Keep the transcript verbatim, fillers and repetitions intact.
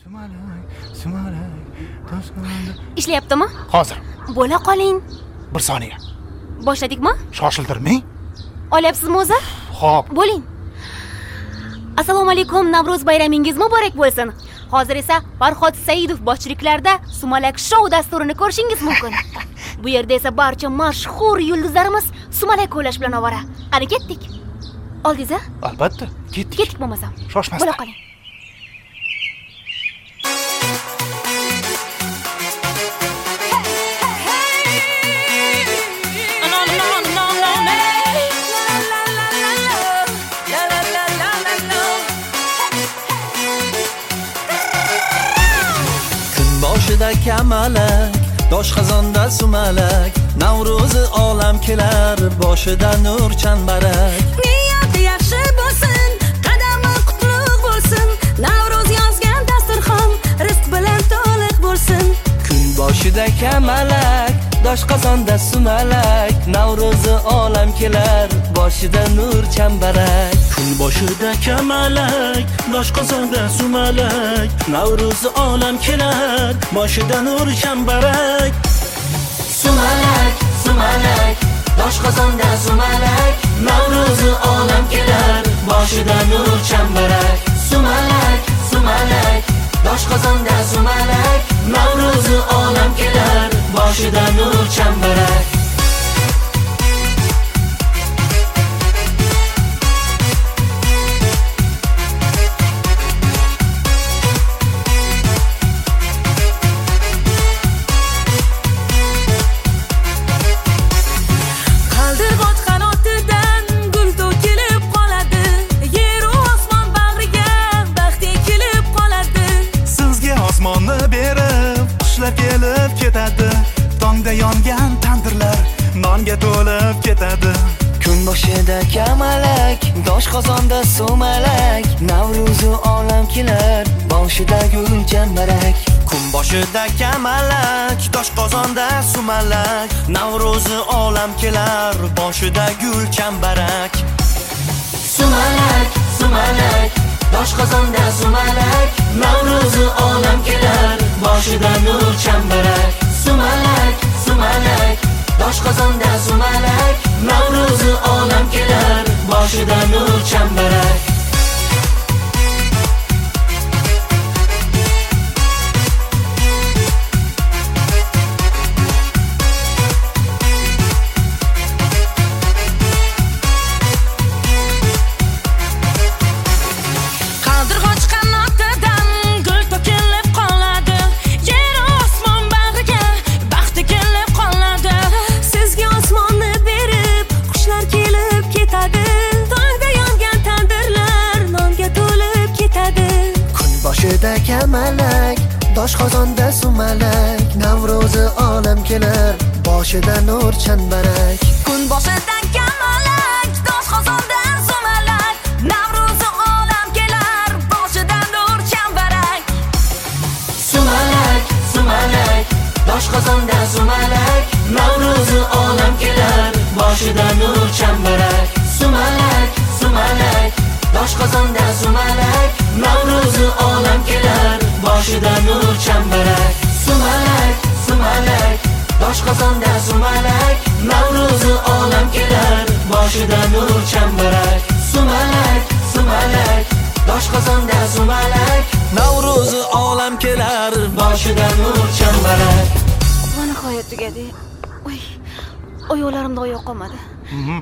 Ishlayaptimi? Hozir. Bo'la qoling. Bir soniya. Boshladikmi? Shoshiltirmang. Olyapsizmi o'zi? Xo'p. Bo'ling. Assalomu alaykum, Navro'z bayramingiz muborak bo'lsin. Hozir esa Farhod Saidov boshchiliklarida Sumalak Show dasturini ko'rishingiz mumkin. Bu yerda esa barcha mashhur yulduzlarimiz sumalak o'ylash bilan ovora. Qani ketdik. Oldingiz-a? Albatta, ketdik. Ketdik bo'lmasam. Shoshmasdan. Bo'la qoling. Boshida kamalak, dosh qozonda sumalak, Navro'zi olam kelar, boshida nur chambarak. Niyati yaxshi bo'lsin, qadami qutlug' bo'lsin, Navro'z yozgan dasturxon rizq bilan to'liq bo'lsin. Kun boshida kamalak, dosh qozonda sumalak, Navro'zi olam kelar, boshida nur chambarak. Kun boshida kamalak, dosh qozonda sumalak, Navro'zi olam kelar, boshida nur chambarak. Sumalak, sumalak, dosh qozonda sumalak, Navro'zi olam kelar, boshida nur chambarak. Sumalak, sumalak, dosh qozonda sumalak, Navro'zi olam kelar, boshida nur chambarak. Kelib ketadi, tongda yongan tandirlar nonga to'lib ketadi. Kun boshida kamalak, dosh qozonda sumalak, Navro'zi olam kelar, boshida gul chambarak. Kun boshida kamalak, dosh qozonda sumalak, Navro'zi olam kelar, boshida gul chambarak. Sumalak, sumalak, dosh qozonda sumalak, Navro'zi olam kelar, boshida nur chambarak. Sumalak, sumalak, dosh qozonda sumalak, Navro'zi olam kelar, boshida nur chambarak. Boshida kamalak, dosh qozonda sumalak, Navro'zi olam kelar, boshida nur chambarak. Kun boshida kamalak, dosh qozonda sumalak, Navro'zi olam kelar, boshida nur chambarak. Sumalak, sumalak, dosh qozonda sumalak, Navro'zi olam kelar, boshida nur chambarak. Sumalak, sumalak, dosh qozonda sumalak, Navro'zi olam kelar, boshida nur chambarak. Sumalak, sumalak, dosh qozonda sumalak, Navro'zi olam kelar, boshida nur chambarak. Sumalak, sumalak, dosh qozonda sumalak, Navro'zi olam kelar, boshida nur chambarak. Va nihoyat tugadi. Oy. Oyoqlarimda oyoq qolmadi. Mhm.